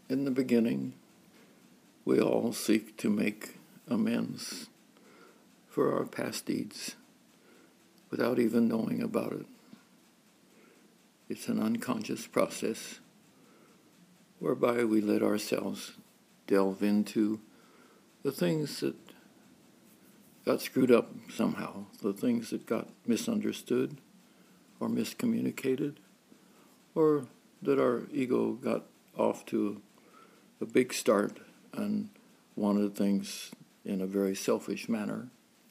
In the beginning, we all seek to make amends for our past deeds without even knowing about it. It's an unconscious process whereby we let ourselves delve into the things that got screwed up somehow, the things that got misunderstood or miscommunicated, or that our ego got off to a big start and wanted things in a very selfish manner.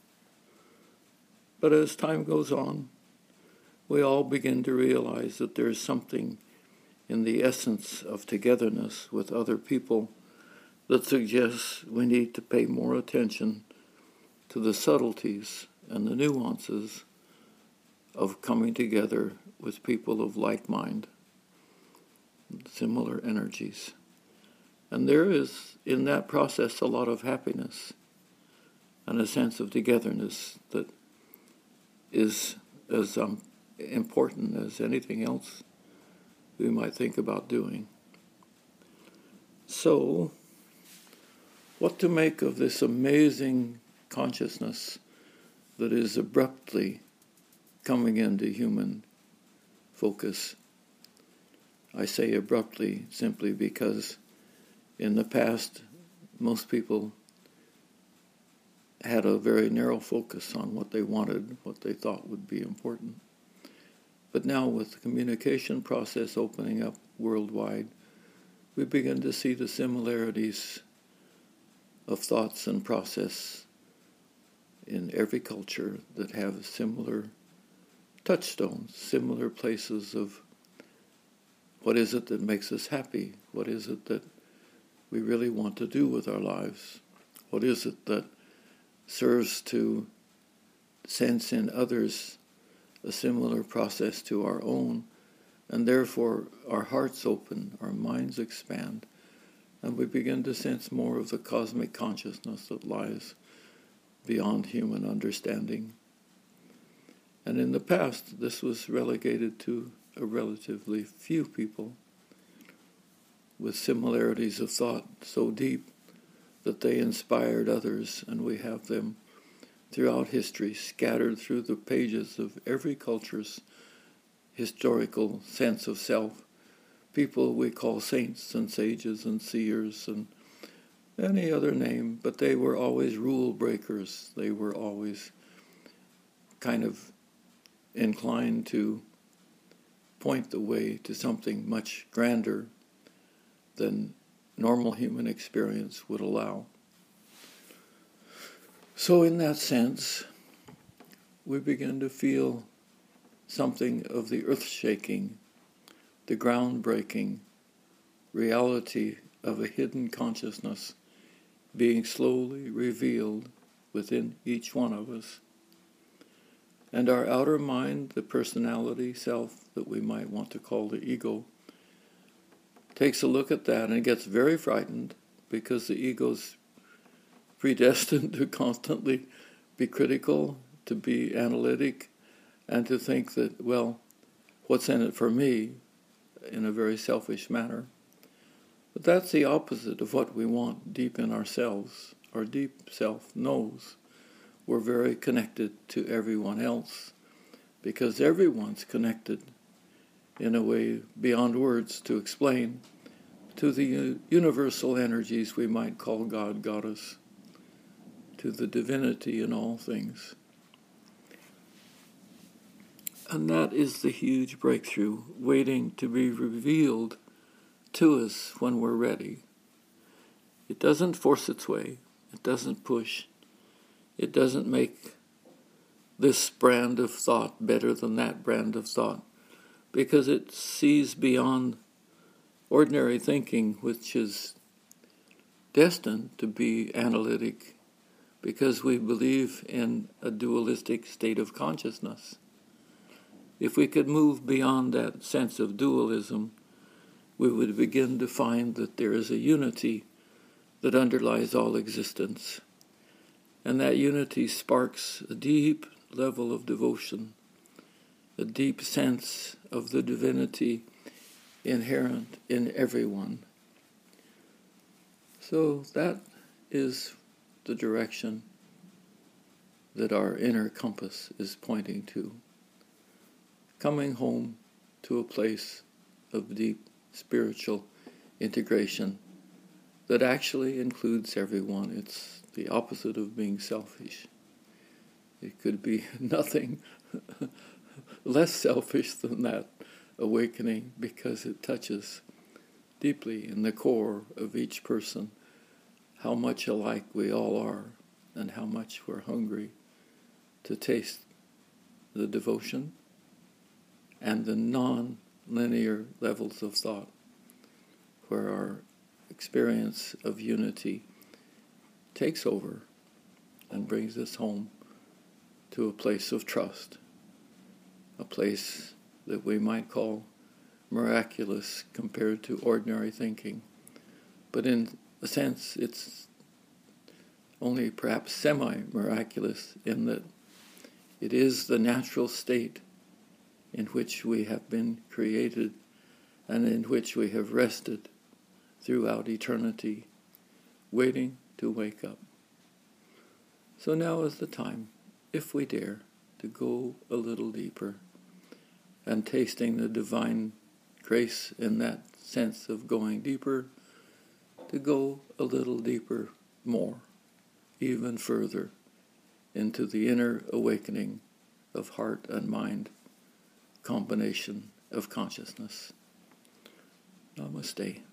But as time goes on, we all begin to realize that there's something in the essence of togetherness with other people that suggests we need to pay more attention to the subtleties and the nuances of coming together with people of like mind, similar energies. And there is, in that process, a lot of happiness and a sense of togetherness that is as important as anything else we might think about doing. So, what to make of this amazing consciousness that is abruptly coming into human focus? I say abruptly simply because in the past, most people had a very narrow focus on what they wanted, what they thought would be important. But now with the communication process opening up worldwide, we begin to see the similarities of thoughts and process in every culture that have similar touchstones, similar places of what is it that makes us happy, what is it that we really want to do with our lives, what is it that serves to sense in others a similar process to our own, and therefore our hearts open, our minds expand, and we begin to sense more of the cosmic consciousness that lies beyond human understanding. And in the past, this was relegated to a relatively few people with similarities of thought so deep that they inspired others, and we have them throughout history, scattered through the pages of every culture's historical sense of self. People we call saints and sages and seers and any other name, but they were always rule breakers. They were always kind of inclined to point the way to something much grander than normal human experience would allow. So in that sense, we begin to feel something of the earth-shaking, the ground-breaking reality of a hidden consciousness being slowly revealed within each one of us. And our outer mind, the personality, self, that we might want to call the ego, takes a look at that and gets very frightened because the ego's predestined to constantly be critical, to be analytic, and to think that, well, what's in it for me, in a very selfish manner. But that's the opposite of what we want deep in ourselves. Our deep self knows we're very connected to everyone else, because everyone's connected in a way beyond words to explain to the universal energies we might call God, Goddess, to the divinity in all things. And that is the huge breakthrough waiting to be revealed to us when we're ready. It doesn't force its way. It doesn't push. It doesn't make this brand of thought better than that brand of thought, because it sees beyond ordinary thinking, which is destined to be analytic, because we believe in a dualistic state of consciousness. If we could move beyond that sense of dualism, we would begin to find that there is a unity that underlies all existence. And that unity sparks a deep level of devotion, a deep sense of the divinity inherent in everyone. So that is the direction that our inner compass is pointing to. Coming home to a place of deep spiritual integration that actually includes everyone. It's the opposite of being selfish. It could be nothing less selfish than that awakening, because it touches deeply in the core of each person how much alike we all are and how much we're hungry to taste the devotion and the non-linear levels of thought where our experience of unity takes over and brings us home to a place of trust, a place that we might call miraculous compared to ordinary thinking. But in a sense, it's only perhaps semi-miraculous in that it is the natural state in which we have been created and in which we have rested throughout eternity, waiting to wake up. So now is the time, if we dare, to go a little deeper, and tasting the divine grace in that sense of going deeper, to go a little deeper more, even further, into the inner awakening of heart and mind, combination of consciousness. Namaste.